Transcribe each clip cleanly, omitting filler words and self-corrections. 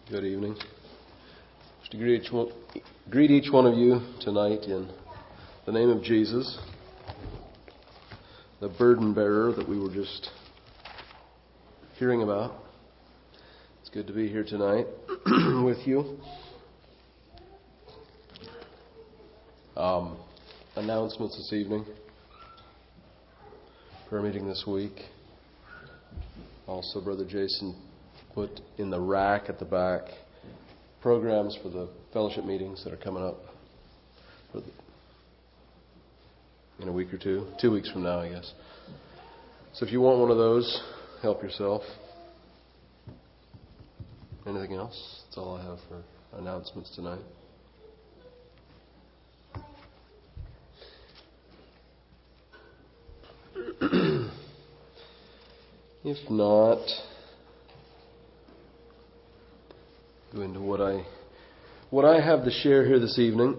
Good evening. Just to greet each one of you tonight in the name of Jesus, the burden bearer that we were just hearing about. It's good to be here tonight with you. Announcements this evening. Prayer meeting this week. Also, Brother Jason put in the rack at the back programs for the fellowship meetings that are coming up in a week or two. 2 weeks from now, I guess. So if you want one of those, help yourself. Anything else? That's all I have for announcements tonight. If not, go into what I have to share here this evening.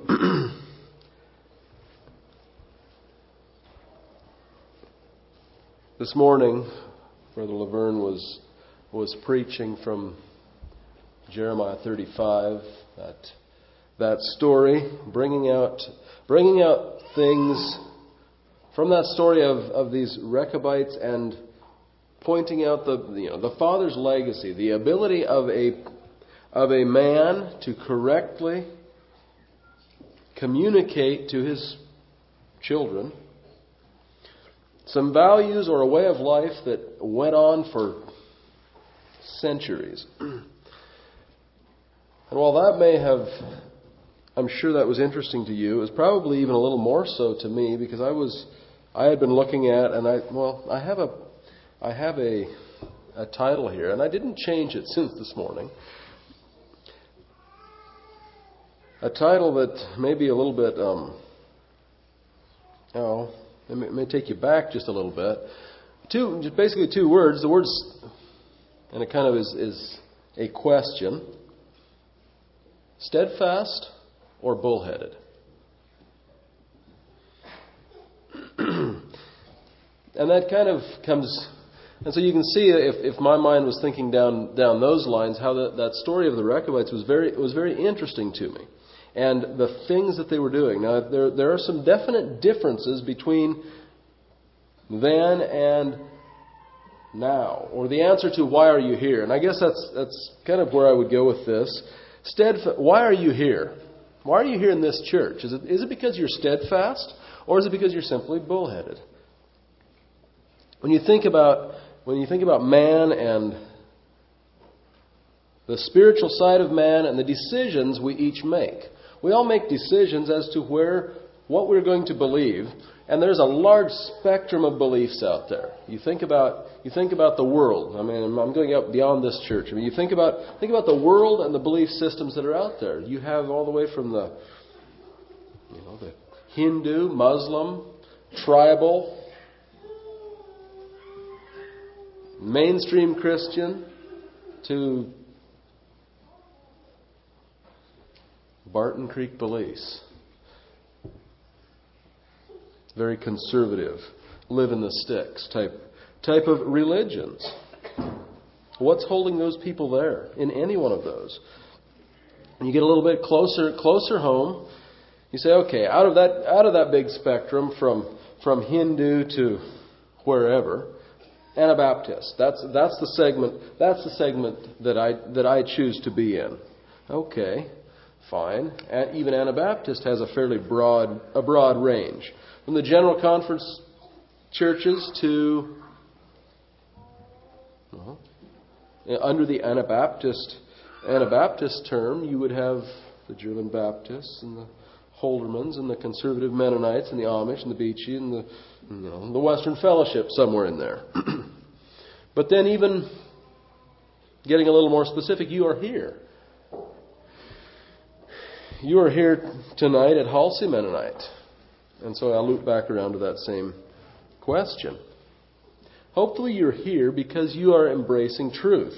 This morning, Brother Laverne was preaching from Jeremiah 35, that story, bringing out things from that story of these Rechabites and pointing out the father's legacy, the ability of a man to correctly communicate to his children some values or a way of life that went on for centuries. And while that may have, I'm sure that was interesting to you, it was probably even a little more so to me, because I had been looking at, and I have a title here, and I didn't change it since this morning. A title that may be a little bit, it may take you back just a little bit. Basically two words. The words, and it kind of is a question: steadfast or bullheaded? And that kind of comes, and so you can see if my mind was thinking down those lines, how that story of the Rechabites was very interesting to me. And the things that they were doing. Now, there are some definite differences between then and now, or the answer to why are you here. And I guess that's kind of where I would go with this. Why are you here? Why are you here in this church? Is it because you're steadfast, or is it because you're simply bullheaded? When you think about man and the spiritual side of man and the decisions we each make. We all make decisions as to what we're going to believe, and there's a large spectrum of beliefs out there. You think about the world. I mean, I'm going out beyond this church. I mean, you think about the world and the belief systems that are out there. You have all the way from the Hindu, Muslim, tribal, mainstream Christian, to Barton Creek Police. Very conservative, live in the sticks type of religions. What's holding those people there in any one of those? And you get a little bit closer home. You say, okay, out of that big spectrum from Hindu to wherever, Anabaptist. That's the segment that I choose to be in. Okay. Fine. Even Anabaptist has a fairly broad range. From the General Conference churches to under the Anabaptist term, you would have the German Baptists and the Holdermans and the Conservative Mennonites and the Amish and the Beachy and the Western Fellowship somewhere in there. But then, even getting a little more specific, you are here. You are here tonight at Halsey Mennonite. And so I'll loop back around to that same question. Hopefully you're here because you are embracing truth.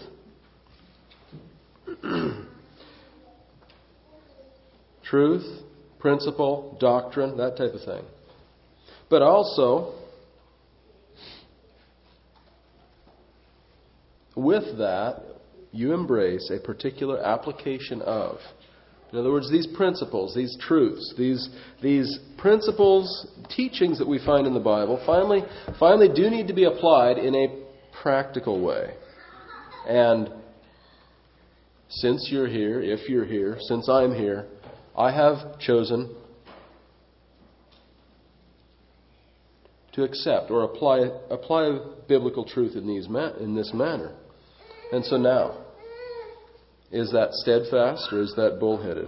Truth, principle, doctrine, that type of thing. But also, with that, you embrace a particular application of. In other words, these principles, these truths, these principles, teachings that we find in the Bible, finally do need to be applied in a practical way. And since you're here, if you're here, since I'm here, I have chosen to accept or apply biblical truth in this manner. And so now, is that steadfast or is that bullheaded?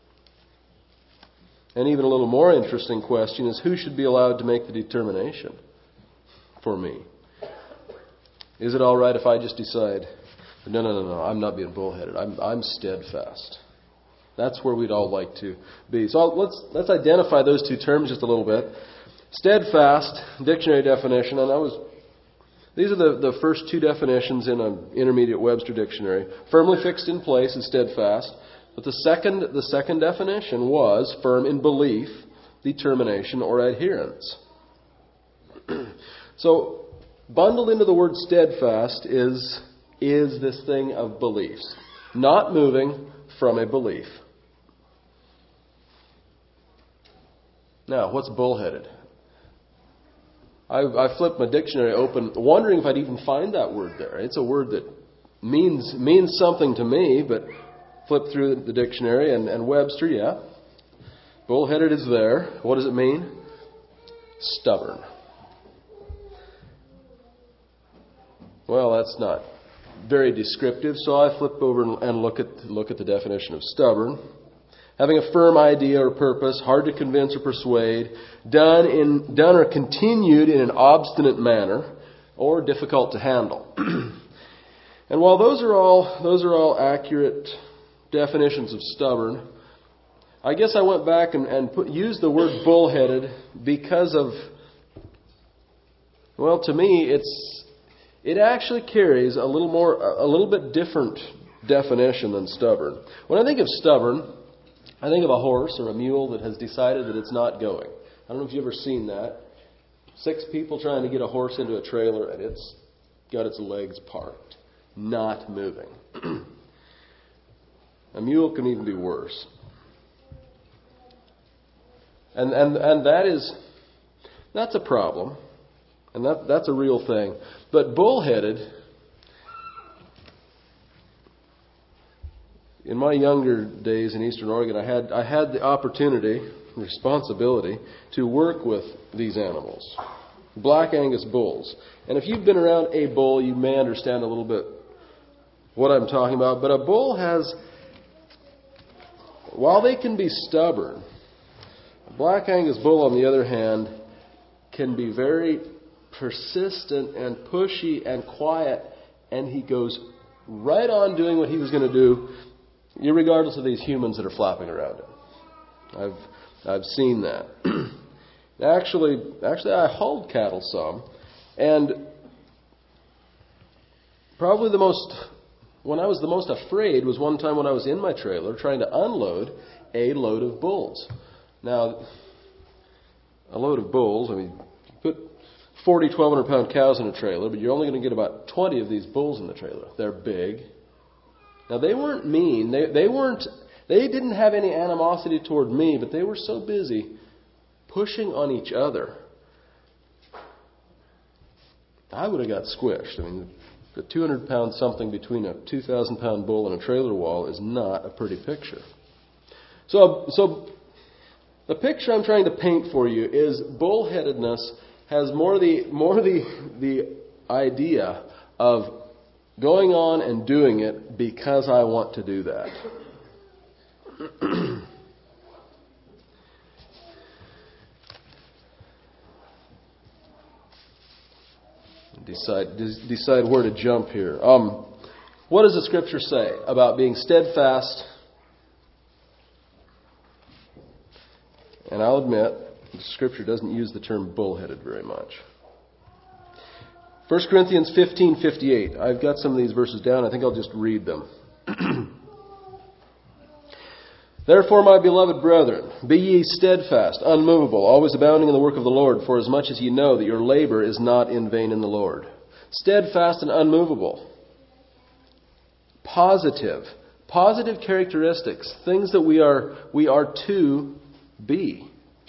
And even a little more interesting question is, who should be allowed to make the determination for me? Is it all right if I just decide, no, I'm not being bullheaded. I'm steadfast. That's where we'd all like to be. So let's identify those two terms just a little bit. Steadfast, dictionary definition, and these are the first two definitions in an intermediate Webster dictionary. Firmly fixed in place is steadfast. But the second definition was firm in belief, determination, or adherence. So, bundled into the word steadfast is this thing of beliefs. Not moving from a belief. Now, what's bullheaded? I flipped my dictionary open, wondering if I'd even find that word there. It's a word that means something to me, but flipped through the dictionary and Webster, yeah. Bullheaded is there. What does it mean? Stubborn. Well, that's not very descriptive, so I flip over and look at the definition of stubborn. Having a firm idea or purpose, hard to convince or persuade, done or continued in an obstinate manner, or difficult to handle. And while those are all accurate definitions of stubborn, I guess I went back and used the word bullheaded because of, well, to me it actually carries a little bit different definition than stubborn. When I think of stubborn, I think of a horse or a mule that has decided that it's not going. I don't know if you've ever seen that. 6 people trying to get a horse into a trailer and it's got its legs parked, not moving. A mule can even be worse. And that's a problem. And that's a real thing. But bullheaded, in my younger days in Eastern Oregon, I had the opportunity, responsibility, to work with these animals. Black Angus bulls. And if you've been around a bull, you may understand a little bit what I'm talking about. But a bull has, while they can be stubborn, a Black Angus bull, on the other hand, can be very persistent and pushy and quiet, and he goes right on doing what he was going to do, irregardless of these humans that are flapping around him. I've seen that. Actually, I hauled cattle some, and probably when I was the most afraid was one time when I was in my trailer trying to unload a load of bulls. Now, a load of bulls, I mean, you put 40 1,200-pound cows in a trailer, but you're only going to get about 20 of these bulls in the trailer. They're big. Now, they weren't mean. They didn't have any animosity toward me, but they were so busy pushing on each other. I would have got squished. I mean, the 200-pound something between a 2,000-pound bull and a trailer wall is not a pretty picture. So the picture I'm trying to paint for you is bullheadedness has more the idea of going on and doing it because I want to do that. Decide where to jump here. What does the Scripture say about being steadfast? And I'll admit, the Scripture doesn't use the term bullheaded very much. 1 Corinthians 15:58. I've got some of these verses down. I think I'll just read them. Therefore, my beloved brethren, be ye steadfast, unmovable, always abounding in the work of the Lord, for as much as ye know that your labor is not in vain in the Lord. Steadfast and unmovable. positive characteristics, things that we are to be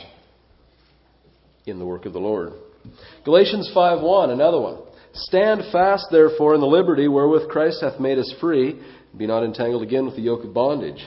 in the work of the Lord. Galatians 5:1, another one. Stand fast, therefore, in the liberty wherewith Christ hath made us free. Be not entangled again with the yoke of bondage.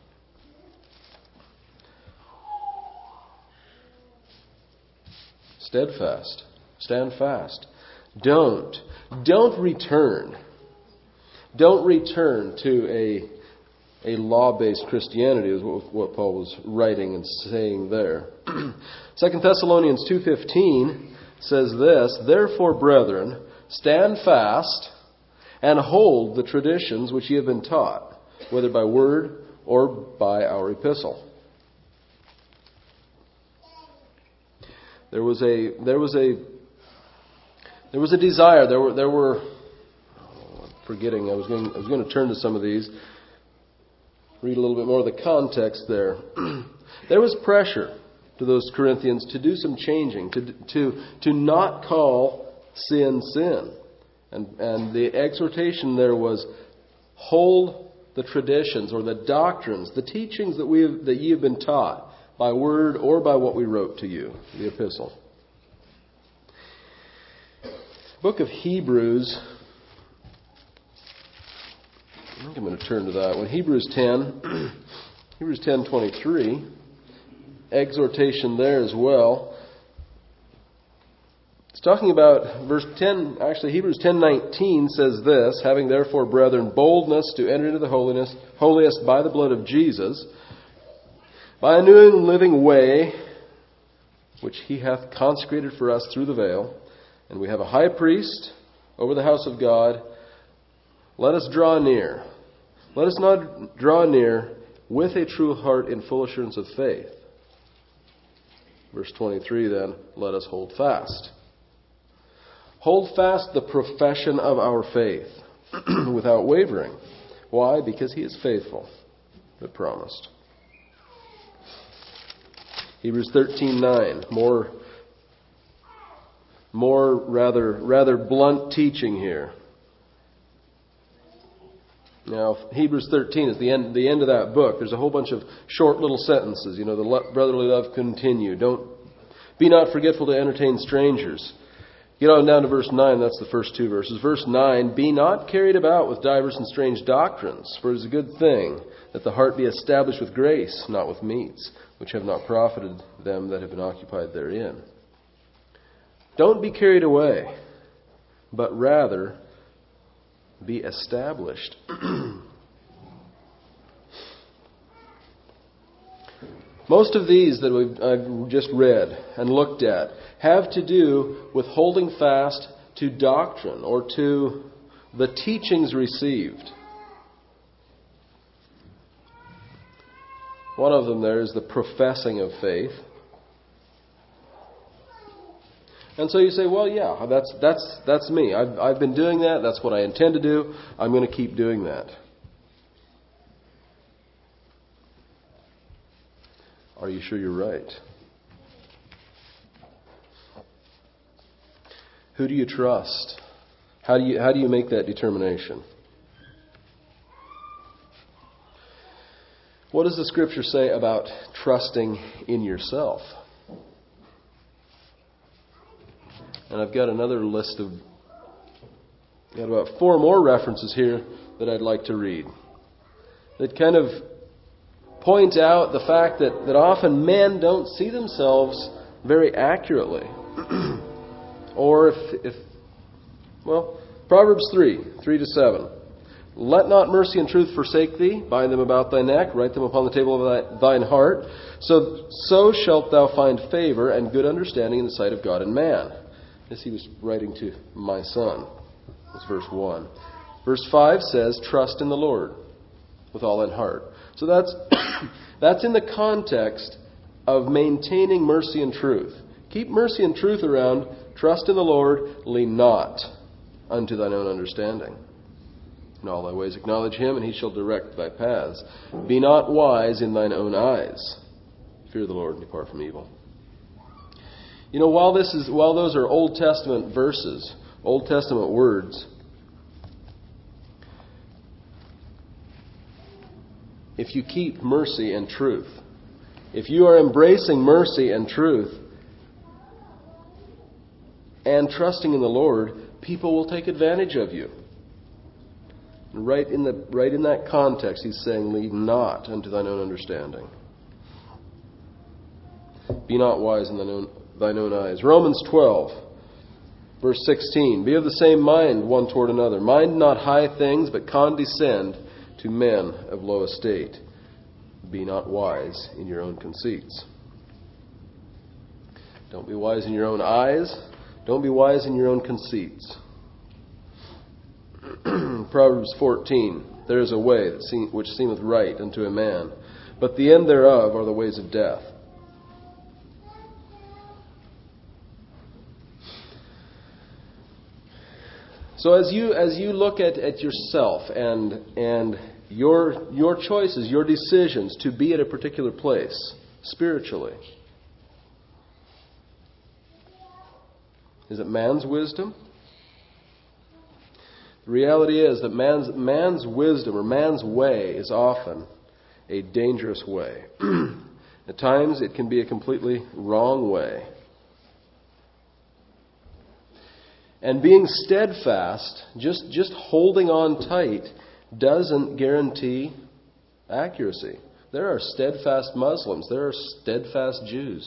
Steadfast. Stand fast. Don't return. Don't return to a law-based Christianity, is what Paul was writing and saying there. 2 Thessalonians 2:15 says this, Therefore, brethren, stand fast and hold the traditions which ye have been taught, whether by word or by our epistle. There was a desire. There were forgetting. I was going to turn to some of these. Read a little bit more of the context there. There was pressure to those Corinthians to do some changing, to not call sin sin. And the exhortation there was, hold the traditions or the doctrines, the teachings that ye have been taught by word or by what we wrote to you, the epistle. Book of Hebrews, I think I'm going to turn to that one. Hebrews 10:23, exhortation there as well. It's talking about verse 10, actually Hebrews 10:19 says this, having therefore, brethren, boldness to enter into the holiest by the blood of Jesus, by a new and living way, which he hath consecrated for us through the veil, and we have a high priest over the house of God. Let us draw near. Let us not draw near with a true heart in full assurance of faith. Verse 23 then, let us hold fast. Hold fast the profession of our faith without wavering. Why? Because he is faithful that promised. Hebrews 13:9, more rather blunt teaching here. Now, Hebrews 13 is the end of that book. There's a whole bunch of short little sentences. You know, the brotherly love continue. Be not forgetful to entertain strangers. Get on down to verse 9. That's the first two verses. Verse 9, be not carried about with divers and strange doctrines, for it is a good thing that the heart be established with grace, not with meats, which have not profited them that have been occupied therein. Don't be carried away, but rather be established. Most of these that I've just read and looked at have to do with holding fast to doctrine or to the teachings received. One of them there is the professing of faith. And so you say, well, yeah, that's me. I've been doing that. That's what I intend to do. I'm going to keep doing that. Are you sure you're right? Who do you trust? How do you make that determination? What does the Scripture say about trusting in yourself? And I've got another list of, got about 4 more references here that I'd like to read that kind of point out the fact that often men don't see themselves very accurately. Or Proverbs 3:3-7. Let not mercy and truth forsake thee. Bind them about thy neck. Write them upon the table of thine heart. So shalt thou find favor and good understanding in the sight of God and man. This he was writing to my son. That's verse 1. Verse 5 says, trust in the Lord with all thine heart. So that's in the context of maintaining mercy and truth. Keep mercy and truth around. Trust in the Lord. Lean not unto thine own understanding. In all thy ways acknowledge him, and he shall direct thy paths. Be not wise in thine own eyes. Fear the Lord and depart from evil. You know, while those are Old Testament verses, Old Testament words, if you keep mercy and truth. If you are embracing mercy and truth and trusting in the Lord, people will take advantage of you. Right in that context, he's saying, lead not unto thine own understanding. Be not wise in thine own eyes. Romans 12, verse 16. Be of the same mind one toward another. Mind not high things, but condescend to men of low estate. Be not wise in your own conceits. Don't be wise in your own eyes. Don't be wise in your own conceits. Proverbs 14. There is a way which seemeth right unto a man, but the end thereof are the ways of death. So as you look at yourself and your choices, your decisions to be at a particular place spiritually, is it man's wisdom? The reality is that man's wisdom or man's way is often a dangerous way. At times it can be a completely wrong way. And being steadfast, just holding on tight, doesn't guarantee accuracy. There are steadfast Muslims. There are steadfast Jews.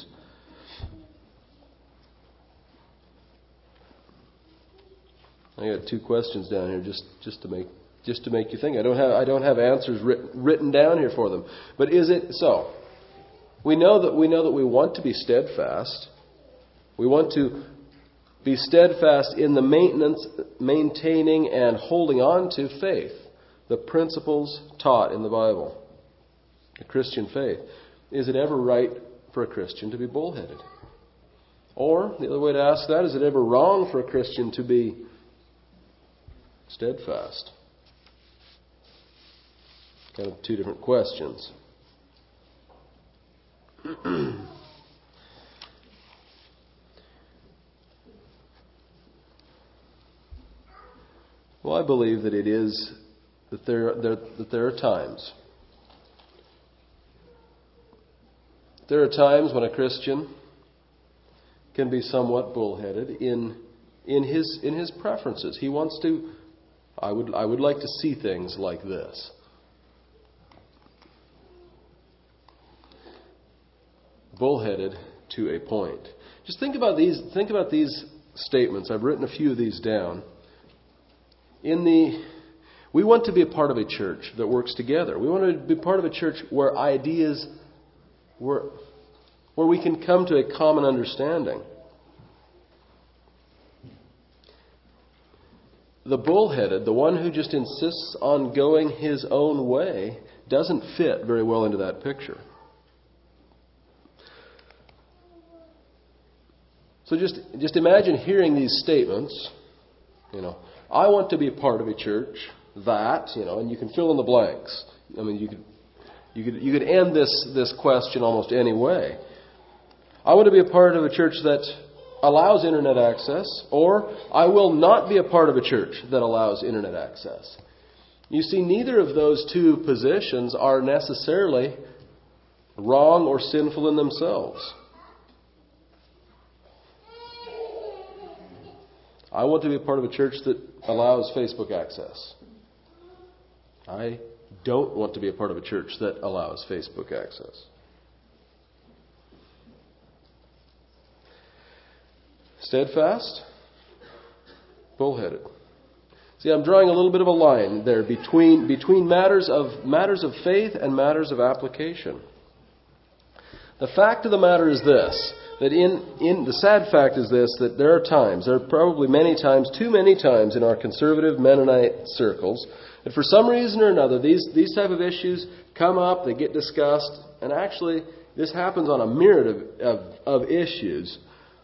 I got 2 questions down here just to make you think. I don't have answers written down here for them. But is it so? We know that we want to be steadfast. We want to be steadfast in the maintaining and holding on to faith, the principles taught in the Bible, the Christian faith. Is it ever right for a Christian to be bullheaded? Or, the other way to ask that, is it ever wrong for a Christian to be steadfast? Kind of 2 different questions. Well, I believe that it is that there are times. There are times when a Christian can be somewhat bullheaded in his preferences. He wants to. I would like to see things like this. Bullheaded to a point. Just think about these statements. I've written a few of these down. We want to be a part of a church that works together. We want to be part of a church where where we can come to a common understanding. The bullheaded, the one who just insists on going his own way, doesn't fit very well into that picture. So just imagine hearing these statements, I want to be a part of a church that, and you can fill in the blanks. I mean, you could end this question almost any way. I want to be a part of a church that allows internet access, or I will not be a part of a church that allows internet access. You see, neither of those 2 positions are necessarily wrong or sinful in themselves. I want to be a part of a church that allows Facebook access. I don't want to be a part of a church that allows Facebook access. Steadfast, bullheaded. See, I'm drawing a little bit of a line there between matters of faith and matters of application. The fact of the matter is this, that the sad fact is this, that there are probably many times, too many times in our conservative Mennonite circles, that for some reason or another, these type of issues come up, they get discussed, and actually this happens on a myriad of issues.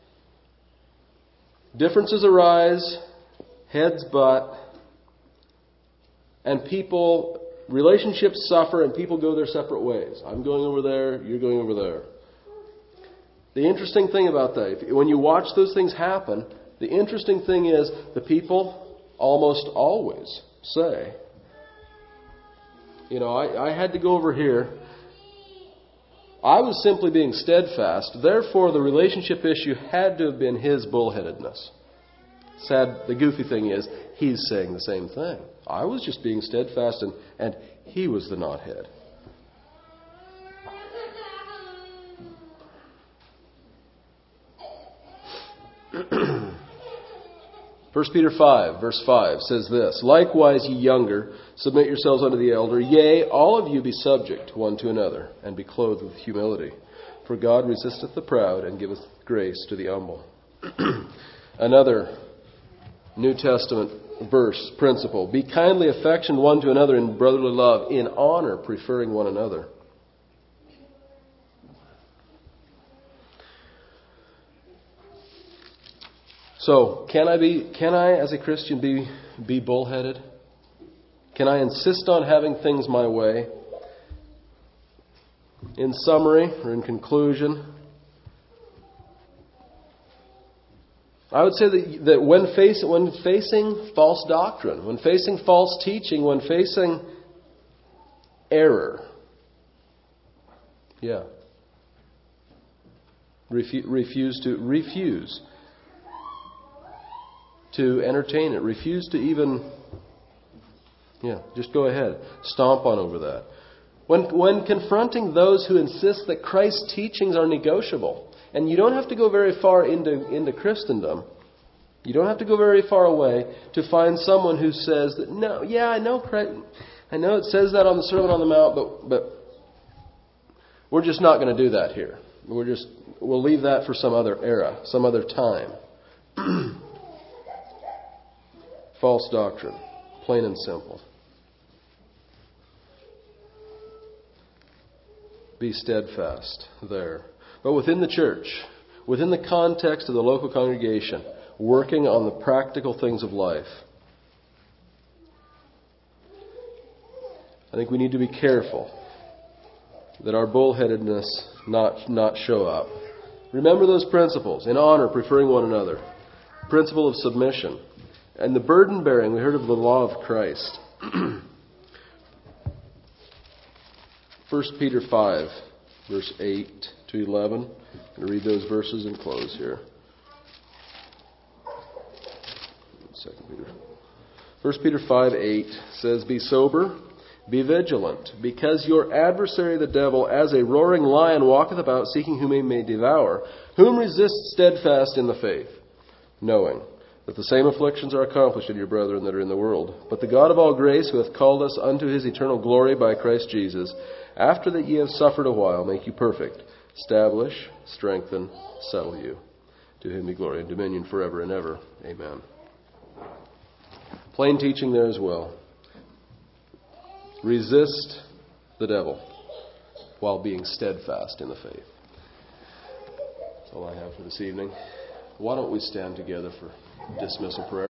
Differences arise, heads butt, and relationships suffer, and people go their separate ways. I'm going over there, you're going over there. The interesting thing about that, when you watch those things happen, the interesting thing is the people almost always say, I had to go over here. I was simply being steadfast. Therefore, the relationship issue had to have been his bullheadedness. Sad, the goofy thing is, he's saying the same thing. I was just being steadfast, and he was the knothead. 1 Peter 5, verse 5 says this, "Likewise, ye younger, submit yourselves unto the elder. Yea, all of you be subject one to another, and be clothed with humility. For God resisteth the proud, and giveth grace to the humble." Another New Testament verse, principle. "Be kindly affectioned one to another in brotherly love, in honor preferring one another." So, can I as a Christian be bullheaded? Can I insist on having things my way? In summary, or in conclusion, I would say that when facing false doctrine, when facing false teaching, when facing error, refuse to entertain it. Refuse to even, just go ahead. Stomp on over that. When confronting those who insist that Christ's teachings are negotiable, and you don't have to go very far into Christendom, you don't have to go very far away to find someone who says that, no, I know it says that on the Sermon on the Mount, but we're just not going to do that here. We'll leave that for some other era, some other time. False doctrine, plain and simple. Be steadfast there. But within the church, within the context of the local congregation, working on the practical things of life, I think we need to be careful that our bullheadedness not show up. Remember those principles. In honor, preferring one another. Principle of submission. And the burden bearing, we heard of the law of Christ. 1 Peter 5, verse 8 to 11. I'm going to read those verses and close here. 1 Peter 5, 8 says, "Be sober, be vigilant, because your adversary the devil, as a roaring lion, walketh about, seeking whom he may devour, whom resist steadfast in the faith, knowing that the same afflictions are accomplished in your brethren that are in the world. But the God of all grace, who hath called us unto his eternal glory by Christ Jesus, after that ye have suffered a while, make you perfect, establish, strengthen, settle you. To him be glory and dominion forever and ever. Amen." Plain teaching there as well. Resist the devil while being steadfast in the faith. That's all I have for this evening. Why don't we stand together for dismissal prayer?